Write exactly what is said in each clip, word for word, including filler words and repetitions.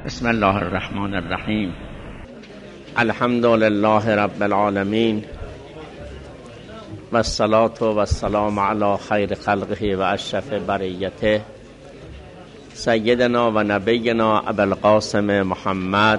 بسم الله الرحمن الرحیم. الحمد لله رب العالمین و الصلاة و السلام علی خیر خلقه و اشرف بریته سیدنا و نبینا ابوالقاسم محمد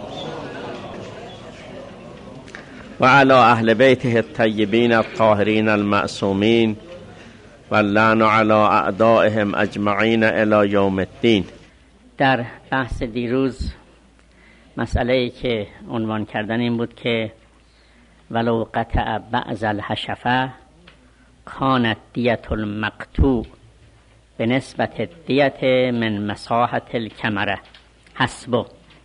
و علی اهل بیته الطیبین الطاهرین المعصومین و اللعن علی اعدائهم اجمعین الی یوم الدین. در بحث دیروز مسئله‌ای که عنوان کردن این بود که ولو قطع بعض الحشفه کانت دیت المقطوع به نسبت دیت من مساحت الکمره حسبه،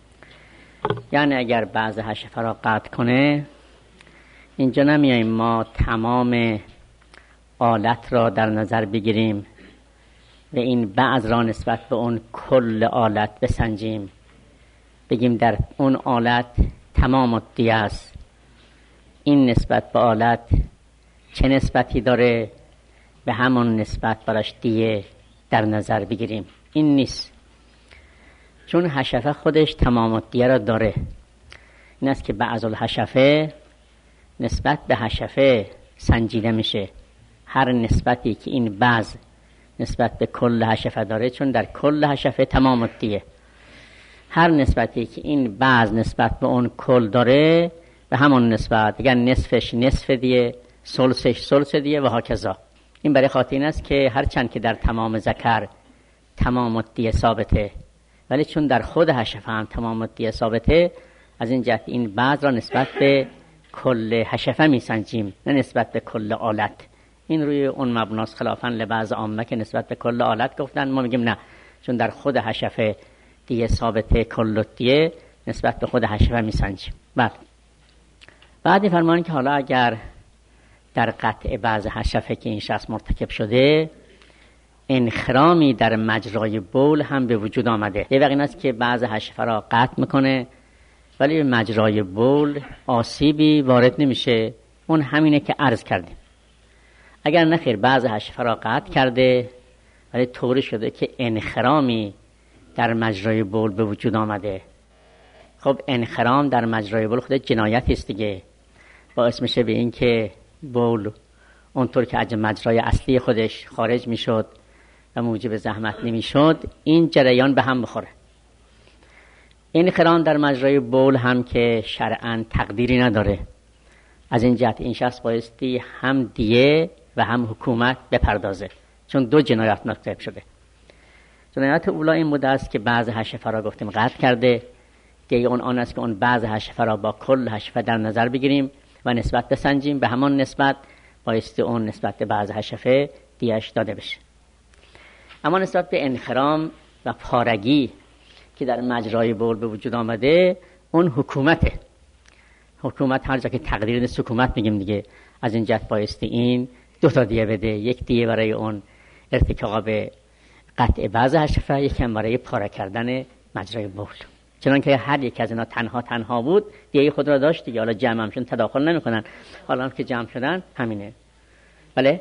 یعنی اگر بعض حشفه را قطع کنه، اینجا نمیاییم ما تمام آلت را در نظر بگیریم و این بعض را نسبت به اون کل آلت بسنجیم، بگیم در اون آلت تمام الدیه است، این نسبت به آلت چه نسبتی داره، به همون نسبت براش دیه در نظر بگیریم. این نیست، چون حشفه خودش تمام الدیه را داره. این است که بعض الحشفه نسبت به حشفه سنجیده میشه. هر نسبتی که این بعض نسبت به کل حشفه داره، چون در کل حشفه تمام الدیه، هر نسبتی که این بعض نسبت به اون کل داره به همون نسبت، اگر نصفش نصف دیه، ثلثش ثلث دیه و هاکذا. این برای خاطر این است که هر چند که در تمام ذکر تمام الدیه ثابته، ولی چون در خود حشفه هم تمام الدیه ثابته، از این جهت این بعض را نسبت به کل حشفه میسنجیم، نه نسبت به کل آلت. این روی اون مبناست، خلافاً لبعض عامه که نسبت به کل آلت گفتن، ما میگیم نه، چون در خود حشفه دیه ثابته، کل دیه نسبت به خود حشفه میسنجیم. بله. بعدی فرمان که حالا اگر در قطع بعض حشفه که این شخص مرتکب شده، انخرامی در مجرای بول هم به وجود آمده. یه وقت این است که بعض حشفه را قطع میکنه ولی به مجرای بول آسیبی وارد نمیشه، اون همینه که عرض کردیم. اگر نخیر بعض حشفه را قطع کرده ولی طوری شده که انخرامی در مجرای بول به وجود آمده، خب انخرام در مجرای بول خود جنایت است دیگه، باعث میشه به این که بول اونطور که از مجرای اصلی خودش خارج میشد و موجب زحمت نمیشد، این جریان به هم بخوره. انخرام در مجرای بول هم که شرعاً تقدیری نداره، از این جهت این شخص بایستی هم دیه و هم حکومت بپردازه، چون دو جنایت مرتکب شده. جنایت اولا این بوده است که بعض حشفه را گفتیم قطع کرده، دیگه اون آن است که اون بعض حشفه را با کل حشفه در نظر بگیریم و نسبت بسنجیم، به همان نسبت بایستی اون نسبت به بعض حشفه دیهش داده بشه. اما نسبت به انخرام و پارگی که در مجرای بول به وجود آمده، اون حکومته. حکومت هر جا که تقدیر نیست حکومت میگیم دیگه، از این جهت بایستی این دو تا دیه بده، یک دیه برای اون ارتکاب قطع بعض حشفه، یک هم برای پاره کردن مجرای بول. چنان که هر یک از اینا تنها تنها بود دیه خود را داشت دیگه، حالا جمع همشون تداخل نمی کنن، حالا که جمع شدن همینه. بله؟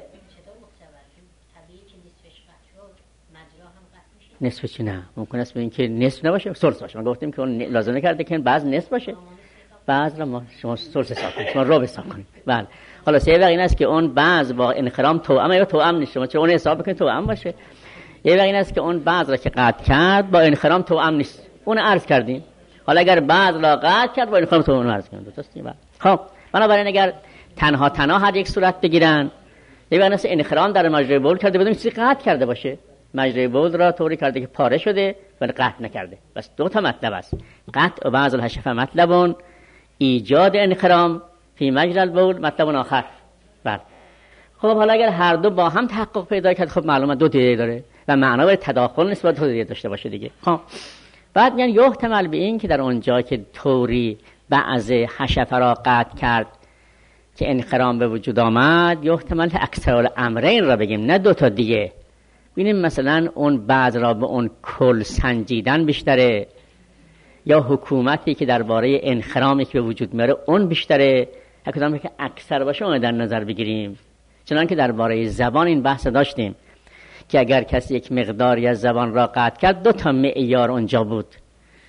نصف چی؟ نه، ممکن است این که نصف نباشه، ثلث باشه. ما گفتیم که اون لازم نکرده که بعض نصف باشه، بعض را ما شما ثلث حساب کنید، شما ربع حساب کنید. بله. حالا سه وقت این است که اون بعض با انخرام توأم یا توأم نیست، شما چه اون حساب بکنید توأم باشه. یه وقت این است که اون بعض را که قطع کرد با انخرام توأم نیست، اون عرض کردیم. حالا اگر بعض را قطع کرد با انخرام توأم عرض کردیم، درسته؟ بله. خب بنابراین اگر تنها تنها هر یک صورت بگیرن، یه وقت است انخرام در مجرای بول کرده بدون چیزی قطع کرده باشه، مجرای بول را طوری کرده که پاره شده ولی قطع نکرده. بس دو تا مطلب است، قطع و بعض الحشفه مطلبون، ایجاد انخرام فی مجرى البول مطلب آخر. بله. خب حالا اگر هر دو با هم تحقق پیدا کرد، خب معلومه دو دیه داره و معنا برای تداخل نیست، باید دو دیه داشته باشه دیگه. خب بعد میگن یحتمل به این که در اونجا که طوری بعض حشفه را قطع کرد که انخرام به وجود آمد، یحتمل اکثر الامرین را بگیم، نه دو تا دیگه. ببینیم مثلا اون بعض را به اون کل سنجیدن بیشتره، یا حکومتی که درباره انخرامی که به وجود میاره اون بیشتره، کدام که اکثر باشه اون در نظر بگیریم. چنان که درباره زبان این بحث داشتیم که اگر کسی یک مقداری از زبان را قطع کرد، دو تا معیار اونجا بود،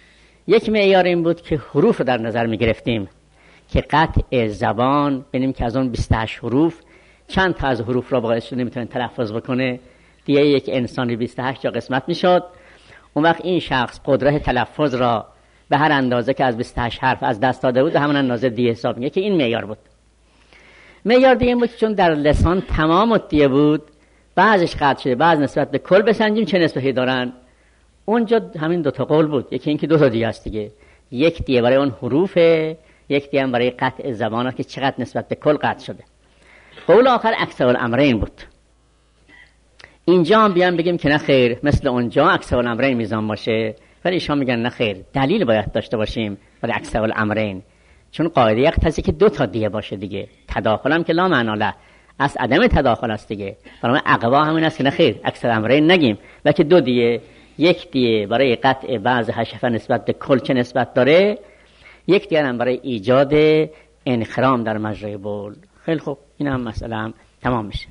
یک معیار این بود که حروف رو در نظر می گرفتیم که قطع زبان ببینیم که از اون بیست و هشت حروف چند تا از حروف را باعث شده نمیتونه تلفظ بکنه، دیگه یک انسانی بیست و هشت جا قسمت میشد. اون وقت این شخص قدرت تلفظ را به هر اندازه که از بیست و هشت حرف از دست داده بود به همون اندازه دیه حساب میگه که این معیار بود. معیار دیگه بود چون در لسان تمام دیه بود، بعضش قطع شده، بعض نسبت به کل بسنجیم چه نسبتی دارن. اونجا همین دو تا قول بود، یکی این که دو تا دیه است دیگه، یک دیه برای اون حروفه، یک دیگه هم برای قطع زبان که چقدر نسبت به کل قطع شده. قول آخر اکثر الامرین بود. اینجا هم بیان بگیم که نه خیر، مثل اونجا اکثر الامرین میزان باشه، ولی ایشان میگن نه خیر، دلیل باید داشته باشیم ولی اکثر الامرین، چون قاعده یقتضی که دو تا دیه باشه دیگه، تداخل هم که لا معنا له، از عدم تداخل است دیگه. برای اقوا همین است که نه خیر اکثر الامرین نگیم، بلکه دو دیه، یک دیه برای قطع بعض حشفه نسبت به کل چه نسبت داره، یک دیگه هم برای ایجاد انخرام در مجرای بول. خیلی خوب، این هم مسئله هم تمام میشه.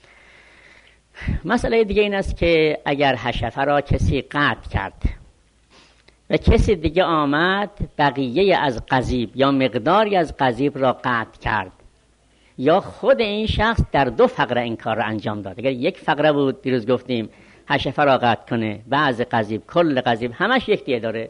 مسئله دیگه این است که اگر حشفه را کسی قطع کرد و کسی دیگه آمد بقیه از قضیب یا مقداری از قضیب را قطع کرد، یا خود این شخص در دو فقره این کار را انجام داد. اگر یک فقره بود دیروز گفتیم حشفه را قطع کنه، بعض قضیب کل قضیب همش یک دیه داره،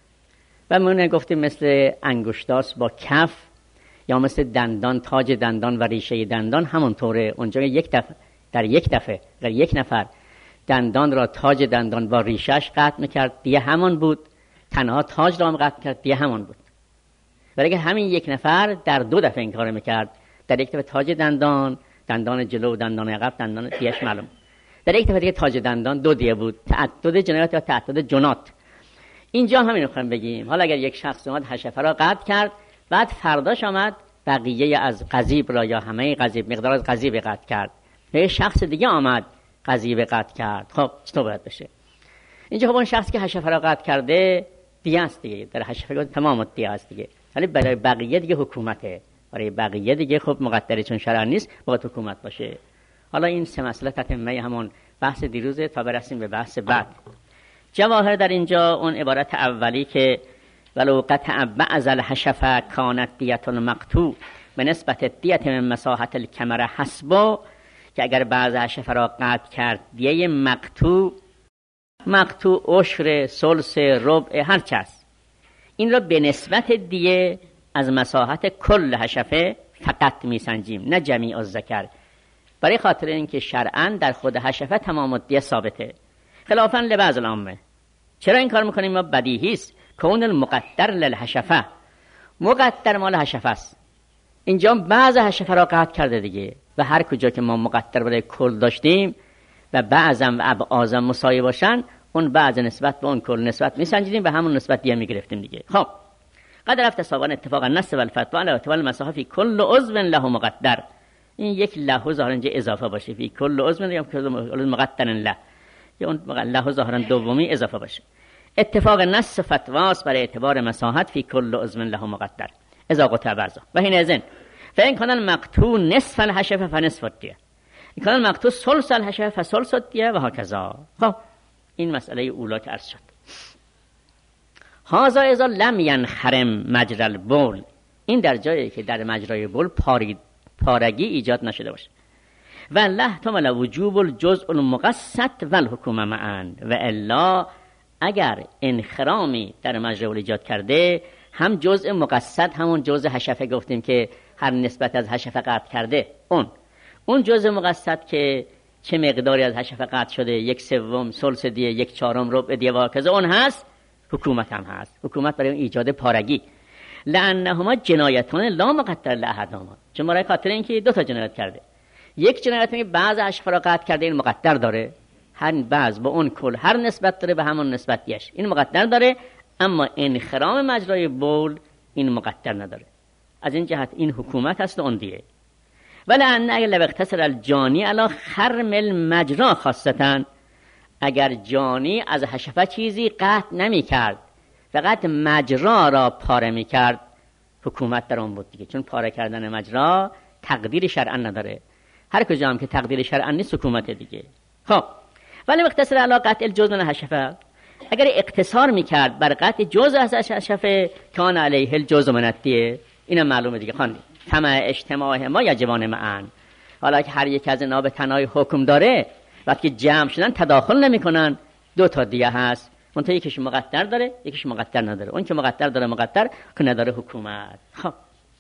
و ما گفتیم مثل انگشتاس با کف، یا مثل دندان، تاج دندان و ریشه دندان همونطوره. اونجا یک دفعه در یک دفعه در یک نفر دندان را، تاج دندان با ریشش قطع میکرد دیگه همون بود، تنها تاج را هم قطع کرد دیگه همون بود. ولی اگر همین یک نفر در دو دفعه این کار میکرد، در یک دفعه تاج دندان، دندان جلو و دندان عقب، دندان دیش معلوم، در یک دفعه دیگه تاج دندان دو دیه بود، تعدد جنایات یا تعدد جنات. اینجا همین رو خواهیم بگیم. حالا اگر یک شخص اومد حشفه را قطع کرد، بعد فرداش آمد بقیه از قضیب را یا همه قضیب، مقدار از قضیب قطع کرد، و شخص دیگه آمد قضیب قطع کرد، خب چطور باید بشه؟ اینجا خب اون شخصی که حشفه را قطع کرده دیگه است دیگه، در حشفه گفت تمام دیگه است دیگه، ولی برای بقیه دیگه حکومته، برای بقیه دیگه خب مقدری چون شرع نیست باید حکومت باشه. حالا این سه مسئله تتمه همون بحث دیروزه تا برسیم به بحث بعد. جواهر در اینجا اون عبارت اولی که ولو قطع بعض الحشفه کانت دیت المقطوع به نسبت دیت من مساحت الکمر حسبو، که اگر بعض حشفه را قطع کرد دیه مقطوع، مقطوع عشر، ثلث، ربع، هر چه است، این را به نسبت دیه از مساحت کل حشفه فقط میسنجیم، نه جمیع الذکر، برای خاطر اینکه شرعاً در خود حشفه تمام دیه ثابته، خلافاً لبعض العامه. چرا این کار میکنیم؟ ما بدیهی است کون المقدر للحشفه، مقدر مال حشفه است. اینجا بعض حشفه را قطع کرده دیگه، و هر کجا که ما مقدر برای کل داشتیم و بعضم و ابعاضم مساوی باشن، اون بعض نسبت به اون کل نسبت میسنجیدیم و همون نسبت دیگه میگرفتیم دیگه. خب قد رفت سابقا اتفاقا نص و الفتوا علی اعتبار المساحه فی کل عضو له مقدر، این یک له ظاهرا اینجا اضافه باشه، فی کل عضو یا کل مقدر له، یا اون له ظاهرا دومی اضافه باشه. اتفاق نص و فتواست برای اعتبار مساحت فی کل عضو له مقدر اذا قطع بعضا و حین اذن فإن كان المقطوع نصف الحشفه فنصف الدیه، این کان المقطوع ثلث الحشفه فثلث الدیه و هكذا. خب این مسئله اولا که عرض شد. هذا اذا لم ينخرم مجرى البول، این در جایی که در مجرای بول پارید پارگی ایجاد نشده باشه. و لا احتمال وجوب الجزء المقصد و الحکومه معا، و الا اگر انخرامی در مجرای بول ایجاد کرده، هم جزء مقصد همون جزء حشفه گفتیم که هر نسبت از حشفه قطع کرده، اون اون جزء مقصد که چه مقداری از حشفه قطع شده، یک سوم، ثلث دیه، یک چهارم، ربع دیه و کذا، اون هست. حکومت هم هست، حکومت برای ایجاد پارگی. لانهما جنایتان لا مقدر لاحدهما، چون برای خاطر اینکه دو تا جنایت کرده، یک جنایت که بعض حشفه را قطع کرده این مقدر داره، هر بعض با اون کل هر نسبت داره به همون نسبت دیش، این مقدر داره، اما انخرام مجرای بول این مقدر نداره. از این جهت این حکومت هست و اون دیه. ولی ان اگر لو اقتصر الجانی علی خرم المجرا خاصتا، اگر جانی از حشفه چیزی قطع نمی کرد، فقط مجرا را پاره می کرد، حکومت در اون بود دیگه، چون پاره کردن مجرا تقدیر شرعا نداره، هر کجا هم که تقدیر شرعا نیست حکومت دیگه. خب ولی اقتصر علی قطع الجزء من حشفه، اگر اقتصار میکرد بر قطع جزء از حشفه کان علیه الجزء من الدیه، اینم معلومه دیگه خواندیم. طمع اجتماع ما یجبان معا. حالا که هر یک از اینا به تنهای حکم داره، وقتی جمع شدن تداخل نمیکنن، دو تا دیگه هست، منتها یکیش مقدر داره یکیش مقدر نداره. اون که مقدر داره مقدر که نداره حکومت. خب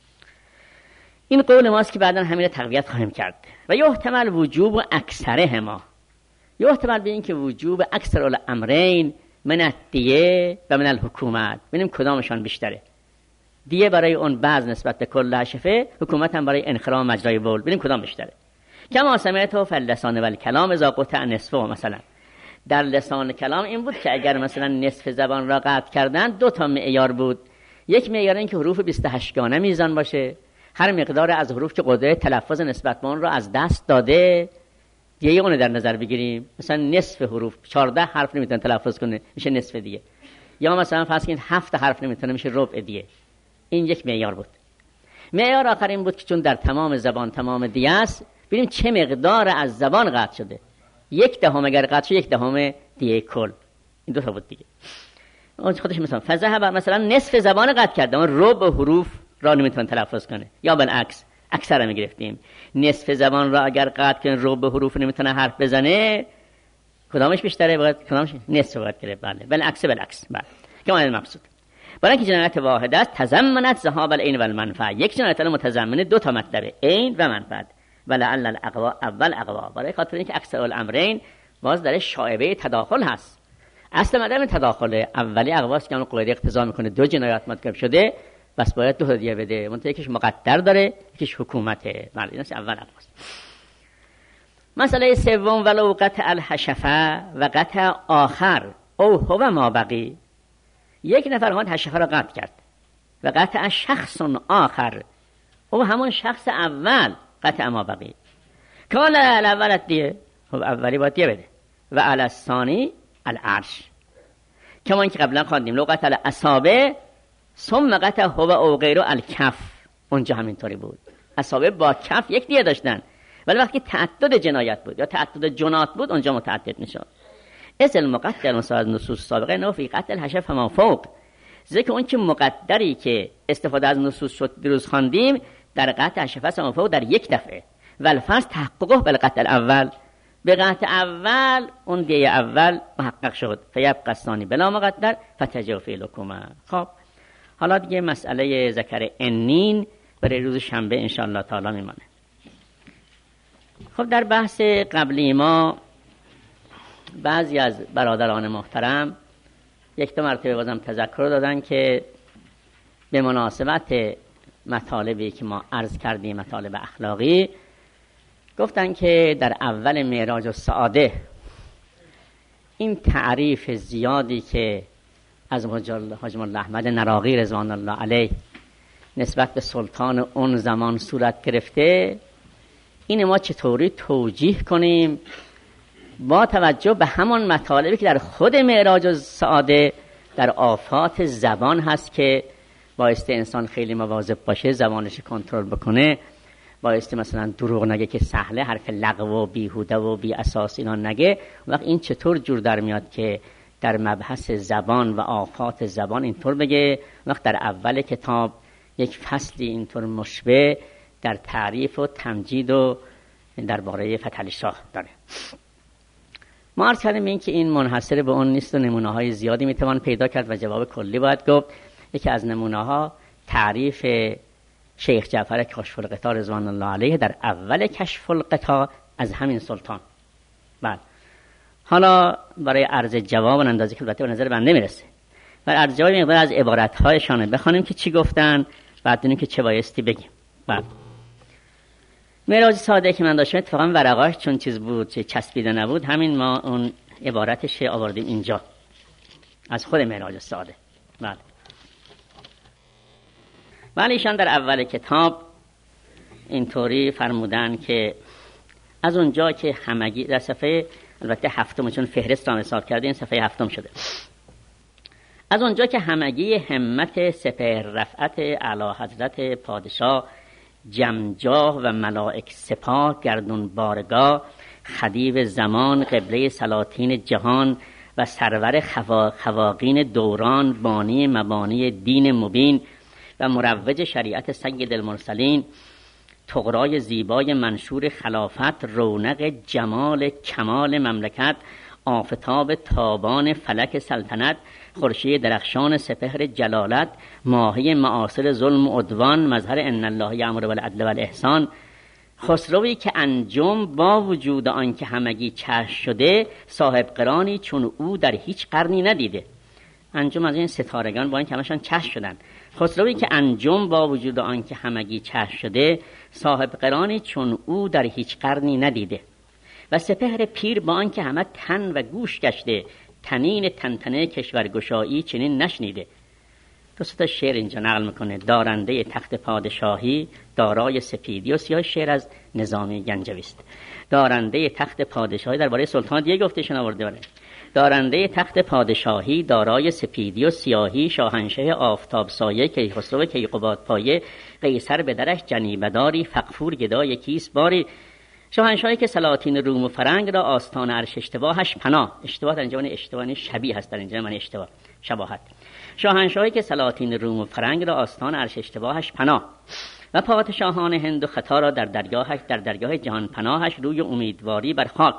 این قول ماست که بعداً همین تقویت خواهیم کرد. و یحتمل وجوب و اکثره ما، یحتمل به این که وجوب اکثر الامرین من الدیه و من الحکومت، ببینیم کدامشان بیشتره. دیه برای اون بعض نسبت به کل حشفه، حکومت هم برای انخرام مجرای بول، ببینیم کدام بیشتره. کما سمعت فی اللسان و الکلام اذا قطع نصفه، مثلا در لسان کلام این بود که اگر مثلا نصف زبان را قطع کردن دو تا معیار بود. یک معیار این که حروف بیست و هشت گانه میزان باشه، هر مقدار از حروف که قدرت تلفظ نسبت به اون را از دست داده دیگه اون در نظر بگیریم. مثلا نصف حروف چهارده حرف نمیتونه تلفظ کنه، میشه نصف دیگه. یا مثلا فرض کنید هفت حرف نمیتونه، میشه ربع دیگه. این یک معیار بود. معیار آخر این بود که چون در تمام زبان تمام دیگه است، ببینیم چه مقدار از زبان قطع شده. یک دهم اگر قطع شد، یک دهم دیگه کل. این دو تا بود دیگه. اون خودش مثلا فذهب مثلا نصف زبان قطع کرده، اون ربع حروف را نمیتونه تلفظ کنه. یا بالعکس اکثر می گرفتیم، نصف زبان را اگر قطع کنه ربع حروف نمیتونه حرف بزنه، کدامش بیشتره؟ باید کدامش نصف باید گرفت. بله بالعکس بالعکس. بله که معنی مقصود. برای اینکه جنایت واحد است، تضمنت ذهاب العین و المنفعه. یک جنایت متضمن دو تا مطلب، عین و منفعت. ولعل الاقوا اول اقوا، برای خاطر اینکه اکثر الامرین باز در شایبه تداخل هست. اصل مدام تداخل اولی اقواست که اون قاعده اقتضا میکنه دو جنایت مرتکب شده، بس باید دو تا دیگه بده. منتها یکیش مقدر داره، یکیش حکومته. بله این اول اقواست. مسئله سوم ولو قطع الحشفه و قطع آخر او هو ما بقی. یک نفر هات حشفه را قطع کرد و قطع شخص آخر، او همون شخص اول قطع ما بقی. کان الاول دیه، خب اولی باید دیه بده. و علی الثانی العرش، کما اینکه قبلا خواندیم لو قطع الاصابع ثم قطع هو او غیره الکف، اونجا همینطوری بود. اصابع با کف یک دیه داشتن، ولی وقتی تعدد جنایت بود یا تعدد جنات بود اونجا متعدد میشد. از المقدر مساعد نصوص سابقه نو فی قتل الحشف ما فوق، ذکر اون که مقدری که استفاده از نصوص شد دیروز خواندیم در قطع حشفه ما فوق در یک دفعه. والفرض تحققه بالقتل اول، به قطع اول اون دیه اول محقق شد. فیبقى الثانی بلا مقدر فتجافی لکما. خب حالا دیگه مسئله ذکر انین برای روز شنبه انشاءالله تعالی میمانه. خب در بحث قبلی ما بعضی از برادران محترم یک دو مرتبه بازم تذکر دادن که به مناسبت مطالبی که ما عرض کردیم، مطالب اخلاقی، گفتن که در اول معراج السعاده این تعریف زیادی که از حاج مولا احمد نراقی رضوان الله علیه نسبت به سلطان اون زمان صورت گرفته، این ما چطوری توجیه کنیم با توجه به همان مطالبی که در خود معراج السعاده در آفات زبان هست که بایسته انسان خیلی مواظب باشه، زبانش کنترل بکنه، بایسته مثلا دروغ نگه که سهله، حرف لغو و بیهوده و بی اساس اینا نگه. وقت این چطور جور در میاد که در مبحث زبان و آفات زبان اینطور بگه، وقت در اول کتاب یک فصلی اینطور مشبه در تعریف و تمجید و درباره فتحعلی شاه داره. ما عرض کردیم این که این منحصر به اون نیست و نمونه های زیادی میتوان پیدا کرد و جواب کلی باید گفت. یکی از نمونه ها تعریف شیخ جعفر کاشف الغطا رضوان الله علیه در اول کشف الغطا از همین سلطان. بعد حالا برای عرض جواب اندازی که البته به نظر بنده میرسه، برای عرض جواب مقدار از عبارت هایشان بخوانیم که چی گفتن، بعد ببینیم که چه بایستی بگیم. بعد معراج ساده که من داشتم اتفاقا ورقاش چون چیز بود چه چسبیده نبود، همین ما اون عبارتش آوردیم اینجا از خود معراج ساده. بله ولی ایشان در اول کتاب اینطوری فرمودن که از اونجا که همگی در صفحه البته هفتم، چون فهرست را حساب کرده این صفحه هفتم شده، از اونجا که همگی همت سپهر رفعت اعلی حضرت پادشاه جمجاه و ملائک سپاه گردون بارگاه خدیو زمان قبله سلاطین جهان و سرور خوا... خواقین دوران، بانی مبانی دین مبین و مروج شریعت سید المرسلین، طغرای زیبای منشور خلافت، رونق جمال کمال مملکت، آفتاب تابان فلک سلطنت، خورشید درخشان سپهر جلالت، ماهی معاصر ظلم و عدوان، مظهر ان الله یأمر بالعدل والاحسان، خسروی که انجم با وجود آنکه همگی چشم شده، صاحب قرانی چون او در هیچ قرنی ندیده. انجم از این ستارگان با این که همشان چشم شدن. خسروی که انجم با وجود آنکه همگی چشم شده، صاحب قرانی چون او در هیچ قرنی ندیده. و سپهر پیر با آنکه همه تن و گوش گشته، تنین تنتنه کشورگشایی چنین نشنیده. دو تا شعر اینجا نقل میکنه. دارنده تخت پادشاهی، دارای سپیدی و سیاه. شعر از نظامی گنجوی است. دارنده تخت پادشاهی درباره سلطان دیگه گفتهشون آورده بره. دارنده تخت پادشاهی، دارای سپیدی و سیاهی، شاهنشه آفتاب سایه، کیخسرو کیقباد پایه، قیصر به درش جنیبداری، فقفور گدای کیس باری. شاهنشاهی که سلاطین روم و فرنگ را آستان عرش اشتباهش پناه. اشتباه در اینجا من اشتباه شبیه هست، در اینجا من اشتباه شباهت. شاهنشاهی که سلاطین روم و فرنگ را آستان عرش اشتباهش پناه. و پادشاهان هند و خطا را در درگاهش، در درگاه جهان پناهش، روی امیدواری بر خاک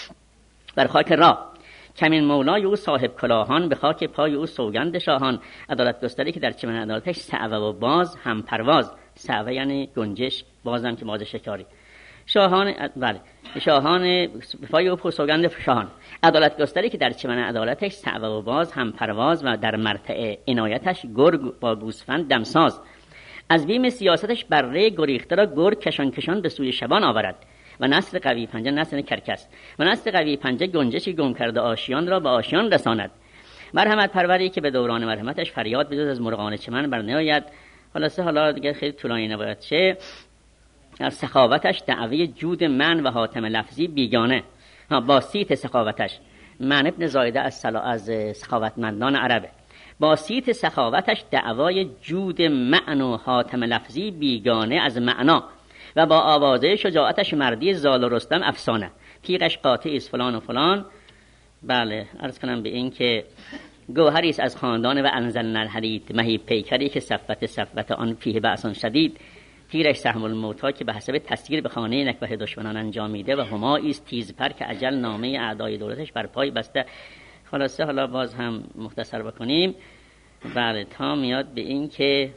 بر خاک را. کمین مولای او صاحب کلاهان، به خاک پای او سوگند شاهان. عدالت گستری که در چمن عدالتش صعوه و باز هم پرواز. صعوه یعنی گنجش، بازم که باز شکاری. شاهان بله شاهان پای او سوگند شاهان. عدالت گستری که در چمن عدالتش صعوه و باز هم پرواز، و در مرتع عنایتش گرگ با گوسفند دمساز. از بیم سیاستش بره گریخته را گرگ کشان کشان به سوی شبان آورد. و نسل قوی پنجه، نسل کرکس، و نسل قوی پنجه گنجشی گم کرده آشیان را به آشیان رساند. مرحمت پروری که به دوران مرحمتش فریاد بجز از مرغان چمن بر نیاید. خلاصه حالا دیگه خیلی طولانی نباید شه. در سخاوتش دعوی جود من و حاتم لفظی بیگانه. با سیت سخاوتش، من ابن زایده از سلا از سخاوتمندان عربه. با سیت سخاوتش دعوای جود معنی و حاتم لفظی بیگانه از معنا. و با آوازه شجاعتش مردی زال و رستم افسانه. تیغش قاطعی است فلان و فلان. بله عرض کنم به این که گوهری است از خاندان و انزلنا الحدید، مهیب پیکری که صفت صفت آن فیه بأس شدید. تیرش سهم الموتی که به حسب تسیر به خانه نکبه دشمنان انجام میده، و همایی است تیزپر که اجل نامه اعدای دولتش بر پای بسته. خلاصه حالا باز هم مختصر بکنیم. بله تا میاد به این که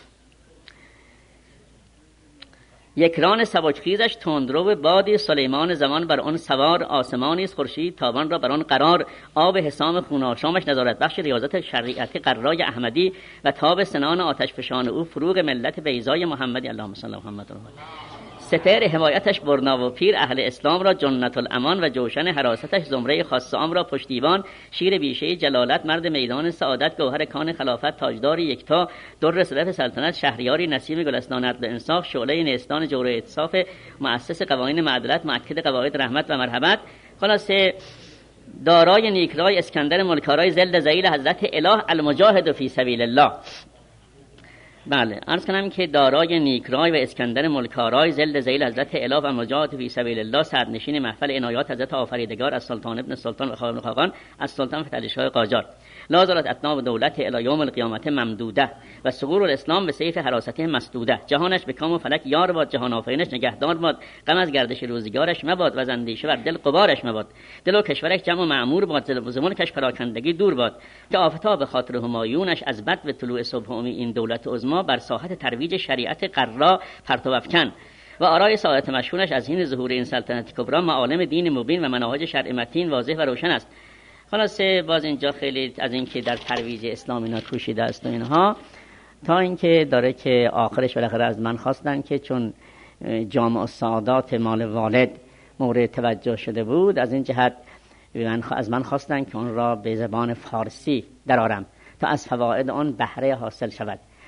یک ران سبکخیزش تندرو بادی، سلیمان زمان بر آن سوار. آسمانی است خورشید تابان را بر آن قرار. آب حسام خوناشامش نظارت بخش ریاضت شریعتی قرای احمدی. و تاب سنان آتش فشان او فروغ ملت بیضای محمدی. اللهم صل علی محمد. ستر حمایتش برنا و پیر اهل اسلام را جنت الامان، و جوشن حراستش زمره خاصام را پشتیبان. شیر بیشه جلالت مرد میدان سعادت، گوهر کان خلافت تاجدار یکتا. در صدف سلطنت شهریاری نسیم گلستان عدل انصاف. شعله نیستان جور اتصاف، مؤسس قوانین معدلت، مؤکد قواعد رحمت و مرحمت. خلاصه دارای نیکرای اسکندر ملکارای زلد زیل حضرت اله المجاهد فی سبیل الله. بله عرض کنم که دارای نیکرای و اسکندر ملکارای زلد زیل حضرت اله و مجاهد فی سبیل الله، صدرنشین محفل عنایات حضرت آفریدگار از سلطان ابن سلطان و خاقان خاقان از سلطان فتحعلی شاه قاجار. لازالت اتناب دولت الی یوم القیامت ممدوده، و ثغور الاسلام به سیف حراسته مسدوده. جهانش به کام و فلک یار باد، جهان آفرینش نگهدار باد. غم از گردش روزگارش مباد، و زندیشه بر دل غبارش مباد. دل و کشورش جمع و معمور باد، ز ملکش پراکندگی دور باد. که آفتاب خاطر همایونش از بد و طلوع صبح امی این دولت عظما، بر ساحت ترویج شریعت قرا پرتو افکن. و آرای سعادت مشهونش از این ظهور این سلطنت کبرا، معالم دین مبین و مناهج شرع متین واضح و روشن است. خلاصه باز اینجا خیلی از این که در ترویج اسلام اینا کوشیده است و اینها، تا اینکه داره که آخرش بالاخره از من خواستن که چون جامع السعادات مال والد مورد توجه شده بود، از این جهت از من خواستن که اون را به زبان فارسی درآرم تا از فواید آن بهره حاصل شود.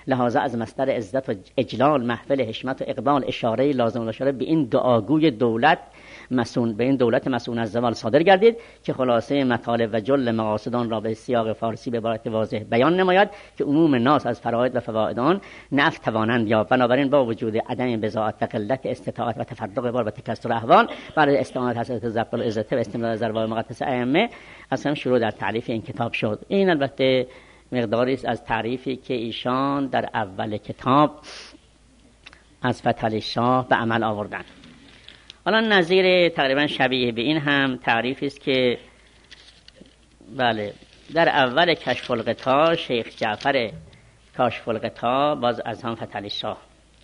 لحاظا از مصدر عزت و اجلال محفل حشمت و اقبال اشاره لازم الاشاره به این دعاگوی دولت مسئول به این دولت مسئول از زوال صادر گردید که خلاصه مطالب و جل مقاصدان را به سیاق فارسی به عبارت واضح بیان نماید که عموم ناس از فراید و فواید آن نفع توانند یا بنابراین با وجود عدم بضاعت و قلت استطاعت و تفرق بار و تکثر احوال برای استعانت حضرت ضبط العزت و استمرار ضربای مقدس ائمه اصلا شروع در تعریف این کتاب شد. این البته مقداری است از تعریفی که ایشان در اول کتاب از فتح شاه به عمل آوردن. حالا نظیر تقریبا شبیه به این هم تعریفی است که بله در اول کشف الغطا شیخ جعفر کاشف الغطا باز از هم فتح شاه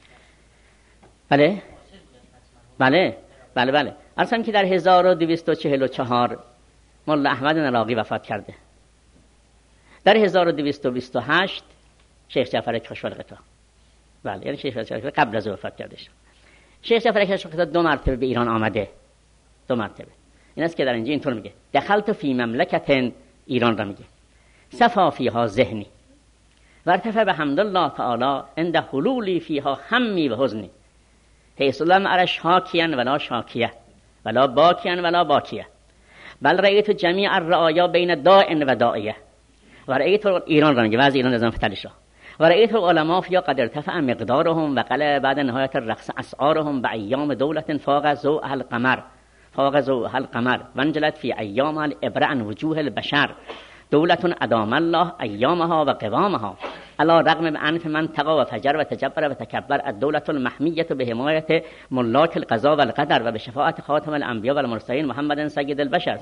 بله بله بله بله اصلا که در هزار و دویست و چهل و چهار مولا احمد نراقی وفات کرده. در هزار و دویست و بیست و هشت شیخ جعفر کاشف الغطا بله یعنی شیخ جعفر قبل از وفات کرده شد. شیخ جعفر کاشف الغطا دو مرتبه به ایران آمده، دو مرتبه. این است که در اینجا اینطور میگه دخلت فی مملکت، ایران را میگه، صفا فیها ذهنی و ارتفع بحمد الله تعالی عند حلولی فیها همی و حزنی حیث لم ارش حاکیا ولا شاکیه ولا باکیا ولا باکیه بل رأیت جمیع الرعایا بین داء و داعیه و رأیت ایران را میگه وضع ایران نظام فتح شاه و رأیت العلماء فيها قد ارتفع مقدارهم و قل بعد نهایت الرقص اسعارهم بأيام دولة فاق ضوءها القمر فاق ضوءها القمر وانجلت في أيام الإبرة عن وجوه البشر دولة أدام الله أيامها وقوامها على رغم من أنف من تقى وفجر وتجبر وتكبر الدولة المحمية بحماية ملاك القضاء والقدر وبشفاعة خاتم الأنبياء والمرسلين محمد سيد البشر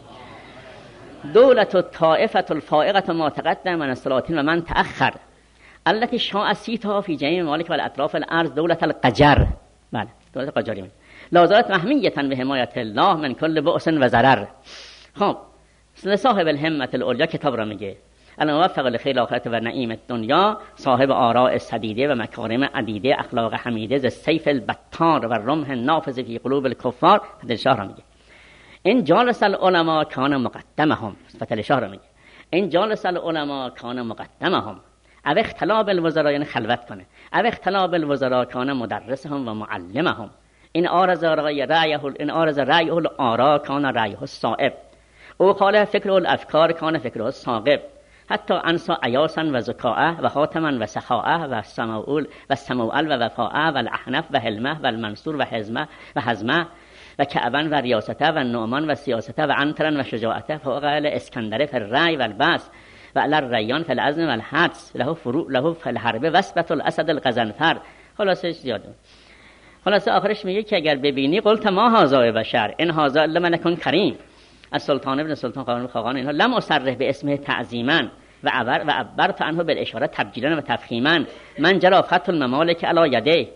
دولة الطائفة الفائقة ما تقدم من السلاطين ومن تأخر التي شاء سيتها في جميع الممالك والأطراف الأرض دولة القجر بله دولة القجر لا زالت محمية بحماية الله من كل بؤس وضرر. خب صاحب الهمة العليا کتاب را میگه الموفق لخیر الاخرة و نعیم دنیا صاحب آراء سدیده و مکارم عدیده اخلاق حمیده ز سیف البتار و رمح نافذ فی قلوب الکفار فتح شاه را میگه این جالس العلماء کان مقدمهم فتح شاه را میگه این جالس العلماء کان مقدمهم او اختلاف الوزراء یعنی خلوت کنه او اختلاف الوزراء کان مدرسهم و معلمهم این آرز رأی رأیه این آرز رأیه الآراء کان رأیه الصائب او قال فکر الافکار کان فکره الثاقب حتی انسا عیاسا و زکاء و خاتما و سخاء و سماول و سموئل و وفاء و الاحنف و حلمه و المنصور و حزمه و حزمه و کعبن و ریاسته و نعمان و سیاسته و عنترن و شجاعته فوق اسکندر فی الرأی و البس و علی الریان فی العزم و الحدس له فروع له فی الحرب وثبت الاسد الغضنفر. خلاصه زیاده خلاصه آخرش میگه که اگر ببینی قلت ما هذا بشر ان هذا الا ملک کریم از سلطان ابن سلطان قانون خاقان اینها لم اصرح به اسمه تعظیما و عبر و عبرت عنه بالاشاره تبجیلا و تفخیما من جرى فتح الممالک علی یده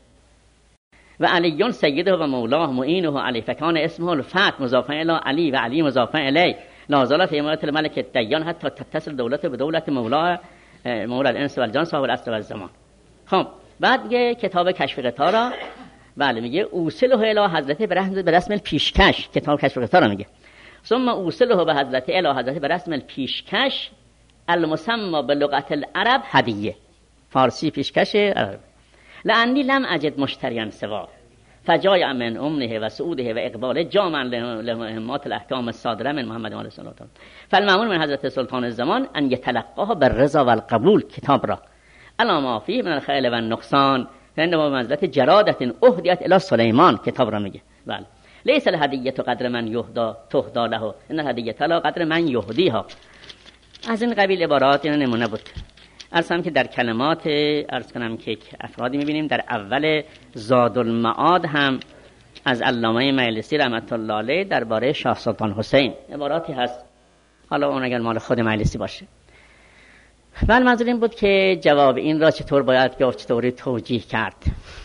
و علی سیده و مولاه معینه علی فکان اسمه الفتح مضاف الی علی و علی مضاف الی لا زال فی امارت الملک الدیان حتی تتصل دولت به دولت مولا مولا الانس و الجان صاحب العصر و الزمان. خب بعد میگه کتاب کشف غطا را بله میگه اوصله الی حضرت به رسم الپیشکش کتاب کشف غطا را میگه ثم اوصله به حضرت الی حضرت به رسم الپیشکش المسمى بلغت العرب هدیه فارسی پیشکش عرب لانی لم اجد مشتریان سوا فجای من امنه و سعوده و اقبال جامعا لمهمات الاحکام الصادره من محمد علیه السلام فالمامون من حضرت سلطان الزمان ان یتلقاها بالرضا والقبول کتاب را الا ما فيه من الخیل و النقصان فانما منزلت جرادت اهدیت الی سلیمان کتاب را میگه بله لیس الهدیه قدر من یهدا تهدا له ان الهدیه لا قدر من یهدیها. از این قبیل عبارات اینا نمونه بود. ارسم که در کلمات عرض کنم که افرادی میبینیم در اول زاد المعاد هم از علامه مجلسی رحمت الله علیه درباره شاه سلطان حسین عباراتی هست، حالا اون اگر مال خود مجلسی باشه. ولی منظور این بود که جواب این را چطور باید یا چطوری توجیه کرد.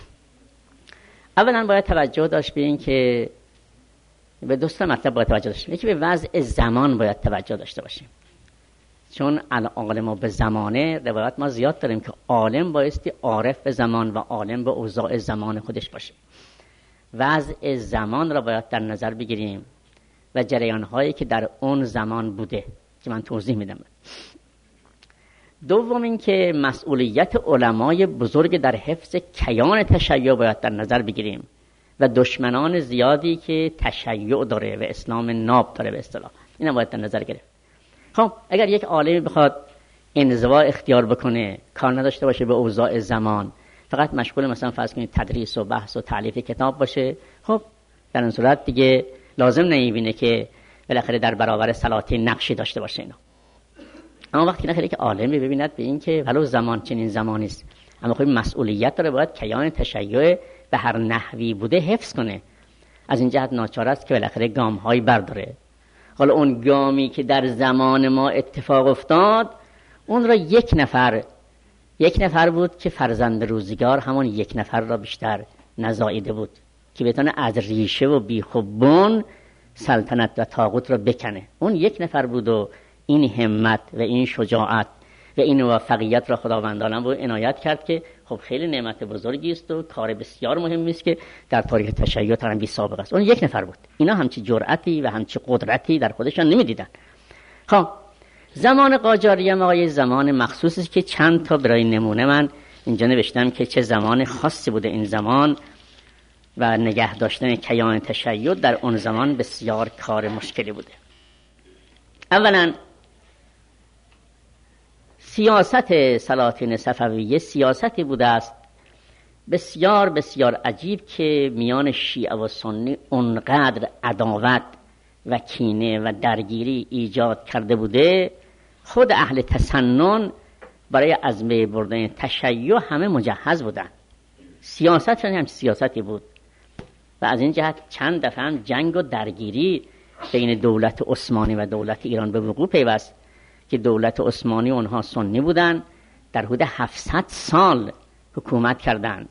اولا باید توجه داشت به این که به دو تا مطلب باید توجه داشت. یکی به وضع زمان باید توجه داشته باشیم، چون العالم به زمانه روایت ما زیاد داریم که عالم بایستی عارف به زمان و عالم به اوضاع زمان خودش باشه. وضع زمان را باید در نظر بگیریم و جریان هایی که در اون زمان بوده که من توضیح میدم. دوم این که مسئولیت علمای بزرگ در حفظ کیان تشیع باید در نظر بگیریم و دشمنان زیادی که تشیع داره و اسلام ناب داره به اصطلاح، اینا باید در نظر گرفت. خب اگر یک عالمی بخواد انزوا اختیار بکنه، کار نداشته باشه به اوضاع زمان، فقط مشغول مثلا فرض کنید تدریس و بحث و تالیف کتاب باشه، خب در این صورت دیگه لازم نمیبینه که بالاخره در برابر سلاطین نقشی داشته باشه اینا. اما وقتی نخیلی که عالمی ببیند به این که ولو زمان چنین زمانی است، اما خب مسئولیت داره، باید کیان تشیع به هر نحوی بوده حفظ کنه. از این جهت ناچار است که بالاخره گام‌هایی برداره. حالا اون گامی که در زمان ما اتفاق افتاد، اون را یک نفر یک نفر بود که فرزند روزگار همون یک نفر را بیشتر نزاییده بود که بتونه از ریشه و بیخ و بن سلطنت و طاغوت را بکنه. اون یک نفر بود و این همت و این شجاعت و این موفقیت را خداوند عالم بود عنایت کرد که خب خیلی نعمت بزرگی است و کار بسیار مهمی است که در تاریخ تشیع تقریبا بی سابقه است. اون یک نفر بود. اینا همچی جرأتی و همچی قدرتی در خودشان نمیدیدن. خب زمان قاجاریه ما یه زمان مخصوصی که چند تا برای نمونه من اینجا نوشتم که چه زمان خاصی بوده این زمان و نگه داشتن کیان تشیع در اون زمان بسیار کار مشکلی بوده. اولا سیاست سلاطین صفویه سیاستی بوده است بسیار بسیار عجیب که میان شیعه و سنی اونقدر عداوت و کینه و درگیری ایجاد کرده بوده. خود اهل تسنن برای عزمه بردن تشیع همه مجهز بودن. سیاست هم سیاستی بود و از این جهت چند دفعه هم جنگ و درگیری بین دولت عثمانی و دولت ایران به وقوع پیوست که دولت عثمانی اونها سنی بودن، در حدود هفتصد سال حکومت کردند.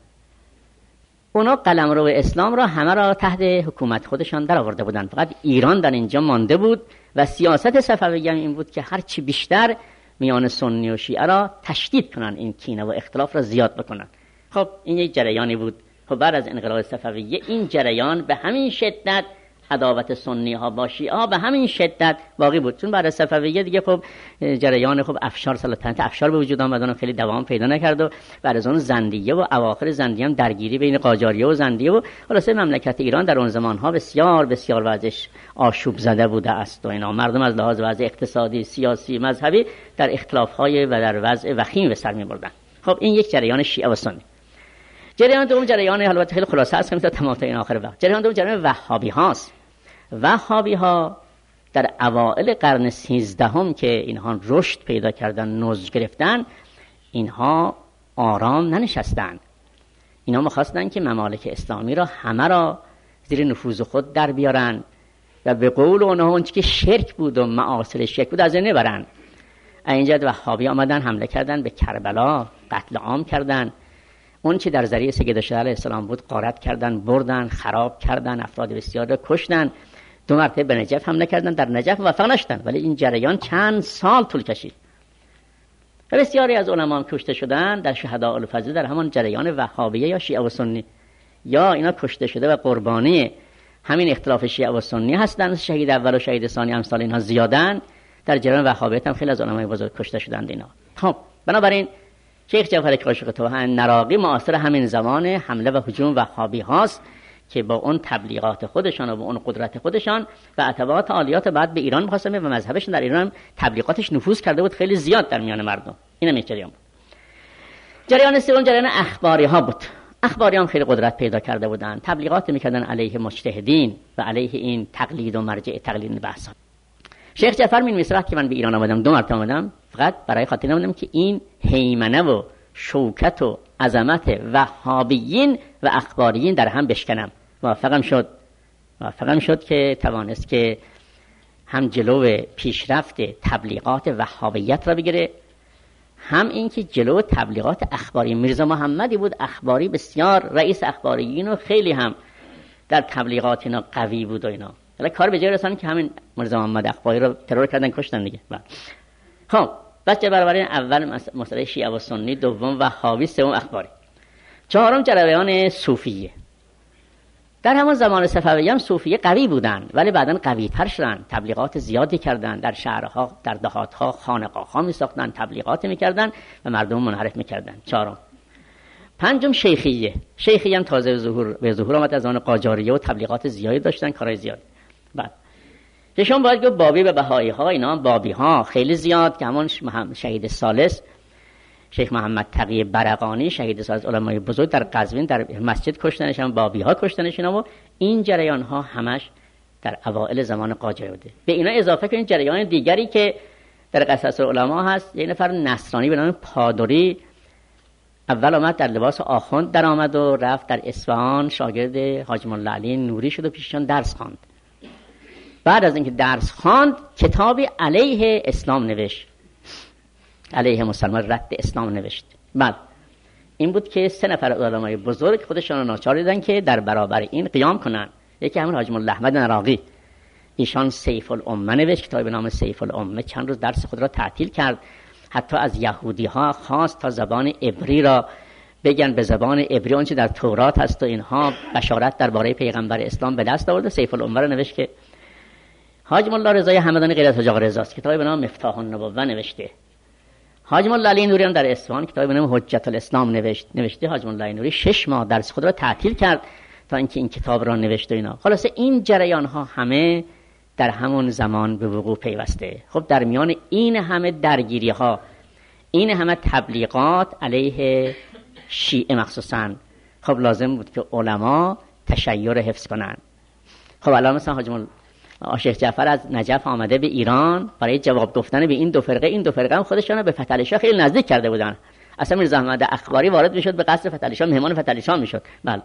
اونا قلمرو اسلام را همه را تحت حکومت خودشان در آورده بودند، فقط ایران در اینجا مانده بود و سیاست صفویه این بود که هر چی بیشتر میان سنی و شیعه را تشدید کنن، این کینه و اختلاف را زیاد بکنن. خب این یک جریانی بود. خب بعد از انقلاب صفویه این جریان به همین شدت، عداوت سنی ها با شیعه ها به همین شدت باقی بود. چون بعد از صفویه دیگه خب جریان خب افشار سلطنت افشار به وجود آمد، اون خیلی دوام پیدا نکرد و بعد از اون زندیه و اواخر زندیه هم درگیری بین قاجاریه و زندیه و خلاصه مملکت ایران در اون زمان ها بسیار بسیار وضعش آشوب زده بوده است و اینا مردم از لحاظ وضع اقتصادی، سیاسی، مذهبی در اختلاف های و در وضع وخیم به سر می‌بردن. خب این یک جریان شیعه و سنی. جریان دوم جریان البته خیلی خلاصه است که تا تمام تا این آخر وقت. جریان دوم جریان وهابی هاست. وهابی ها در اوائل قرن سیزدهم که اینها رشد پیدا کردن، نضج گرفتن، اینها آرام ننشستند. اینا می‌خواستن که ممالک اسلامی را همه را زیر نفوذ خود در بیارن و به قول اونها اون که شرک بود و معاصر شرک بود از این نبرن. اینجا وهابی آمدن حمله کردن به کربلا، قتل عام کردن. اون چه در ذریعه سید علیه السلام بود غارت کردن، بردن، خراب کردن، افراد بسیار را کشتن. دو مرتبه به نجف حمله کردن، در نجف موفق نشدن، ولی این جریان چند سال طول کشید و بسیاری از علما هم کشته شدن. در شهداء الفضل در همان جریان وهابیه یا شیعه و سنی، یا اینا کشته شده و قربانی همین اختلاف شیعه و سنی هستند. شهید اول و شهید ثانی امثال اینها زیادن. در جریان وهابیت هم خیلی از علمای بزرگ کشته شدند اینا. خب بنابراین شیخ جعفر کاشق طه نراقی معاصر همین زمان حمله و هجوم وهابی هاست که با اون تبلیغات خودشان و با اون قدرت خودشان و عطوات عالیات بعد به ایران می‌خواستن و مذهبشون در ایران تبلیغاتش نفوذ کرده بود خیلی زیاد در میان مردم. اینم یک جریان بود. جریان سوم جریان اخباری ها بود. اخباری هم خیلی قدرت پیدا کرده بودن، تبلیغات میکردن علیه مجتهدین و علیه این تقلید و مرجع تقلید بحثا. شیخ جعفر می‌نویسه که من به ایران آمدم، دو مرتبه آمدم، فقط برای خاطر آمدم که این هیمنه و شوکت و عظمت وهابیین و اخباریین در هم بشکنم. موفقم شد موفقم شد که توانست که هم جلو پیشرفت تبلیغات وهابیت را بگیره، هم این که جلو تبلیغات اخباری. میرزا محمدی بود اخباری بسیار، رئیس اخباریین و خیلی هم در تبلیغات اینا قوی بود و اینا. حالا کار به جای رساندن که همین میرزا محمد اخباری رو ترور کردن، کشتن دیگه. خب بچه برابر اول مسئله شیعه و سنی، دوم وهابی، سوم اخباری. چهارم جریان صوفیه. در همون زمان صفوی هم صوفیه قوی بودن، ولی بعداً قوی تر شدن، تبلیغات زیادی کردن، در شهرها در دهاتها خانقاه‌ها می ساختن، تبلیغات میکردن و مردم منحرف میکردن. چهارم پنجم شیخیه. شیخیه هم تازه ظهور به ظهور آمد از آن قاجاریه و تبلیغات زیادی داشتن، کارهای زیاد. بعد یشون باید گفت بابی و بهایی ها، اینا هم بابی ها خیلی زیاد که همون شهید ثالث شیخ محمد تقی برقانی شهید ثالث علمای بزرگ در قزوین در مسجد کشتنش، هم بابی ها کشتنش. اینا و این جریان ها همش در اوائل زمان قاجاریه بوده. به اینا اضافه کنید جریان دیگری که در قصص علما هست. یه نفر نصرانی به نام پادری اول آمد در لباس آخوند در آمد و رفت در اصفهان شاگرد حاج مولا علی نوری شد و پیششان درس خواند. بعد از اینکه درس خواند کتابی علیه اسلام نوشت، علیه مسلمان رد اسلام نوشت. بله این بود که سه نفر علمای بزرگ خودشان ناچار دیدن که در برابر این قیام کنن. یکی همون حاج مولا احمد نراقی، ایشان سیف الامه نوشت، کتابی به نام سیف الامه. چند روز درس خود را تعطیل کرد، حتی از یهودی ها خواست تا زبان عبری را بگن، به زبان عبری آنچه در تورات هست و اینها بشارت درباره پیغمبر اسلام به دست آورد. سیف الامه را نوشت که حاج مولا رضای همدانی غیر از حاج آقا رضاست، کتابی به نام مفتاح النبوه نوشته. حاج مولا علی نوری هم در اصفهان کتابی به نام حجت الاسلام نوشت نوشته. حاج مولا علی نوری شش ماه درس خود را تعطیل کرد تا اینکه این کتاب را نوشت و اینا. خلاصه این جریان ها همه در همون زمان به وقوع پیوسته. خب در میان این همه درگیری ها، این همه تبلیغات علیه شیعه مخصوصا، خب لازم بود که علما تشیع را حفظ کنن. خب الان مثلا حاج مولا شیخ جعفر از نجف آمده به ایران برای جواب گفتن به این دو فرقه. این دو فرقه هم خودشون به فتح علی شاه خیلی نزدیک کرده بودن. اصلا میرزا احمد اخباری وارد میشد به قصر فتح علی شاه، مهمان فتح علی شاه میشد. بله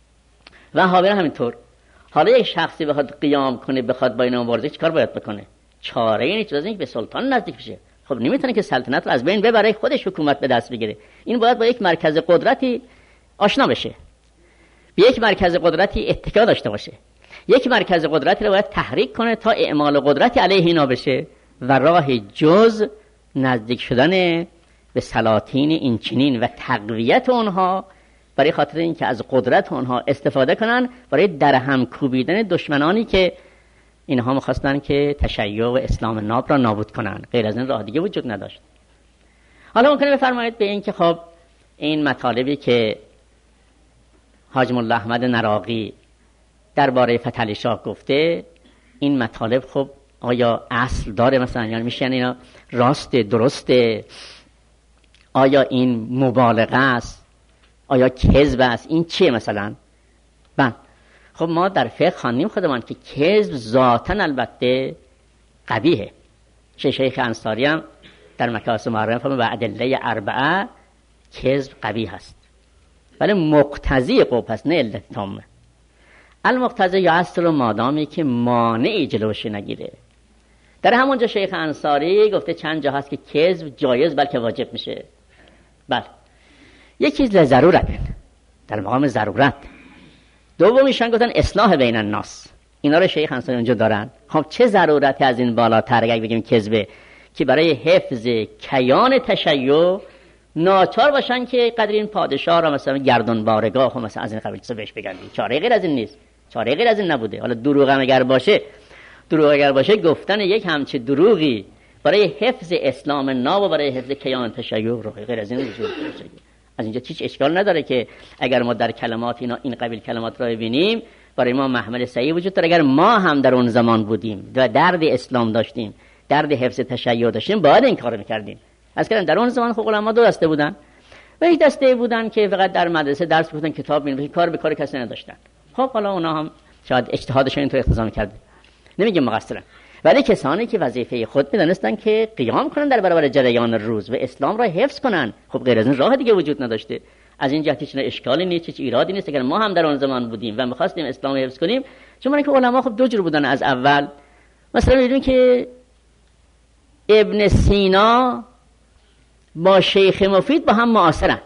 و حاوی همینطور. حالا یک شخصی بخواد قیام کنه، بخواد با اینا مبارزه، چیکار باید بکنه؟ چاره ای نیست جز اینکه به سلطان نزدیک بشه. خب نمیتونه که سلطنت رو از بین ببره، خودش حکومت به دست بگیره. این باید با یک مرکز قدرتی آشنا بشه، به یک مرکز قدرتی اتکا داشته باشه، یک مرکز قدرتی رو باید تحریک کنه تا اعمال قدرتی علیه اینا بشه و راه جز نزدیک شدن به سلاطین اینچنین و تقویت اونها برای خاطر اینکه از قدرت اونها استفاده کنن برای درهم کوبیدن دشمنانی که اینها می‌خواستن که تشیع و اسلام ناب را نابود کنن. غیر از این راه دیگه وجود نداشت. حالا ممکنه بفرمایید به این که خب این مطالبی که حاج مولا احمد نراقی درباره فتح علی شاه گفته، این مطالب خب آیا اصل داره؟ مثلا یعنی میشن اینا راسته، درسته؟ آیا این مبالغه است؟ آیا کذب است؟ این چیه مثلا؟ بله خب ما در فقه خواندیم خودمان که کذب ذاتاً البته قبیحه. شیخ انصاری هم در مکاسب معرفه فرمود و ادله اربعه کذب قبیح است، ولی مقتضی قبح است، نه علت تامه. المقتضی یا اصل و مادامی که مانعی جلوش نگیره. در همونجا شیخ انصاری گفته چند جا هست که کذب جایز بلکه واجب میشه. بله یک چیز لضرورت، در مقام ضرورت. دومیشان گفتن اصلاح بین الناس، اینا رو شیخ انصاری اونجا دارن. خب چه ضرورتی از این بالاتر اگه بگیم کذبه که برای حفظ کیان تشیع ناچار باشن که قدر این پادشاه را مثلا گردون بارگاه و مثلا از این قبیل چیزا بهش بگن؟ چاره غیر از این نیست، چاره غیر از این نبوده. حالا دروغ هم اگر باشه، دروغ اگر باشه گفتن یک همچه دروغی برای حفظ اسلام ناب و برای حفظ کیان تشیع رو غیر از این وجود داره. از اینجا هیچ اشکال نداره که اگر ما در کلمات اینا این قبیل کلمات را ببینیم برای ما محمل صحیح وجود داره. اگر ما هم در اون زمان بودیم و درد اسلام داشتیم، درد حفظ تشیع داشتیم، باید این کارو می‌کردیم. از کردن در اون زمان خب علما دو دسته بودن و یک دسته بودن که فقط در مدرسه درس می‌خوندن، کتاب می‌نوشتن، کار به کار کسی نداشتن. خب حالا اونا هم شاید اجتهادشون اینطور اقتضا می‌کرد، نمیگم مقصرن، ولی کسانی که وظیفه خود می‌دونستن که قیام کنن در برابر جریان روز و اسلام را حفظ کنن، خب غیر از این راه دیگه وجود نداشته. از این جهت هیچ اشکالی نیست، هیچ ایرادی نیست اگر ما هم در اون زمان بودیم و می‌خواستیم اسلام را حفظ کنیم. چون اینکه علما خب دو جور بودن از اول. مثلا می‌بینیم که ابن سینا با شیخ مفید با هم معاصرن.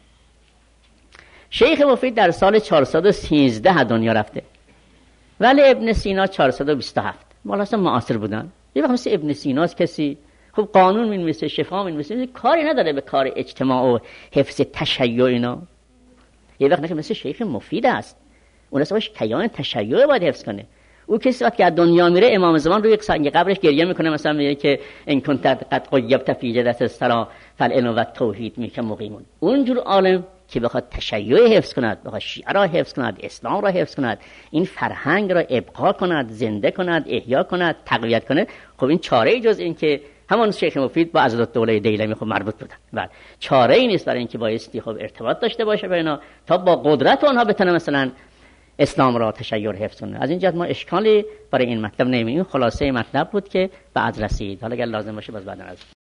شیخ مفید در سال چهارصد و سیزده دنیا رفته ولی ابن سینا چهارصد و بیست و هفت. مالا اصلا معاصر بودن. یه وقت مثل ابن سیناست کسی خب قانون می‌نویسه، شفا می‌نویسه، کاری نداره به کار اجتماع و حفظ تشیع اینا. یه وقت نه مثل شیخ مفید است اون اصلا کیان تشیع باید حفظ کنه. او کسی وقتی که از دنیا میره امام زمان روی سنگ قبرش گریه میکنه، مثلا میگه که ان کنت قد قیبت فی جدت السرا فالعلم و التوحید میک مقیمون. اونجور عالم که بخواد تشیع حفظ کند، بخواد شیعه را حفظ کند، اسلام را حفظ کند، این فرهنگ را ابقا کند، زنده کند، احیا کند، تقویت کنه، خب این چاره جز این که همون شیخ مفید با عضدالدوله دیلمی خب مربوط بودن. بله چاره ای نیست برای اینکه بایستی خب ارتباط داشته باشه با اینا تا با قدرت اونها بتونه مثلا اسلام را تشیع حفظ کنه. از این جهت ما اشکالی برای این مطلب نمی‌بینیم. خلاصه مطلب بود که بعد رسید. حالا اگر لازم باشه باز بعدا